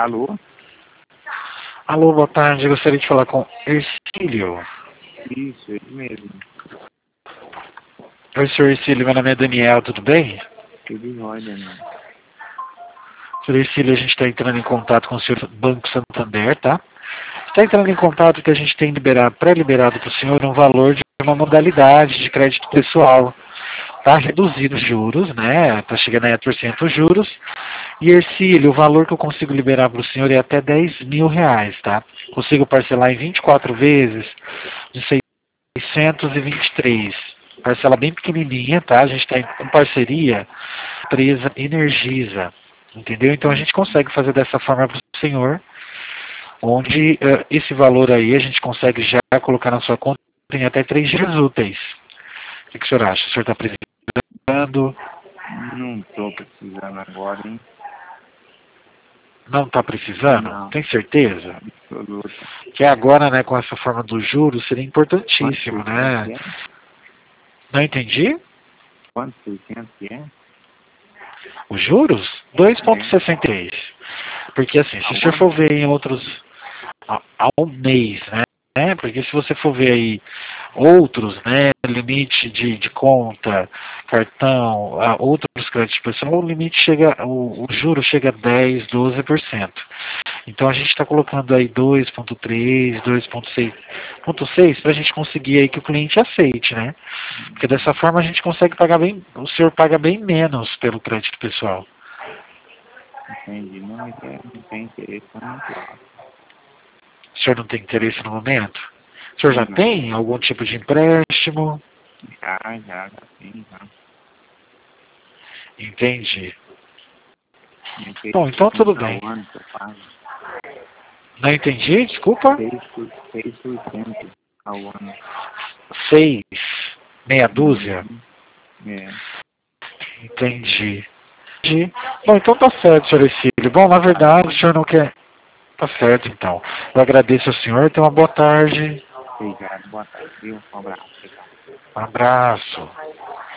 Alô? Alô, boa tarde. Eu gostaria de falar com Ercílio. Isso, ele mesmo. Oi, senhor Ercílio. Meu nome é Daniel, tudo bem? Tudo em ordem, né? Senhor Ercílio, a gente está entrando em contato com o senhor Banco Santander, tá? Está entrando em contato que a gente tem pré-liberado para o senhor um valor de uma modalidade de crédito pessoal. Está reduzido os juros, né? Está chegando aí a % os juros. E Ercílio, o valor que eu consigo liberar para o senhor é até R$ 10.000, tá? Consigo parcelar em 24 vezes de 623. Parcela bem pequenininha, tá? A gente está com parceria, empresa Energisa, entendeu? Então a gente consegue fazer dessa forma para o senhor, onde esse valor aí a gente consegue já colocar na sua conta em até 3 dias úteis. O que o senhor acha? O senhor está precisando? Não tô precisando agora, hein? Não está precisando? Não, Tem certeza? absoluta. Que agora, né, com essa forma do juros, seria Quantos importantíssimo, por cento né? que é? Não entendi? Quantos por cento que é? Os juros? É. 2,63. Porque assim, se o senhor Aonde? for ver em outros, ao mês, né? Porque se você for ver aí outros, né, limite de conta, cartão, outros créditos pessoal, o limite chega, o juro chega a 10, 12%. Então a gente está colocando aí 2,3, 2,6 para a gente conseguir aí que o cliente aceite, né? Porque dessa forma a gente consegue pagar bem, o senhor paga bem menos pelo crédito pessoal. Entendi. Não, mas não tem interesse no momento lá. O senhor não tem interesse no momento? O senhor já Não. tem algum tipo de empréstimo? Já tem, já. Entendi. Minha Bom, então tudo ao bem. ano que eu pago. Não entendi, desculpa. 6% ao ano. 6, meia dúzia? Uhum. É. Entendi. Bom, então tá certo, senhor Ercílio. Bom, na verdade, o senhor não quer. Tá certo, então. Eu agradeço ao senhor. Tenha uma boa tarde. Obrigado. Boa tarde, viu? Um abraço. Um abraço.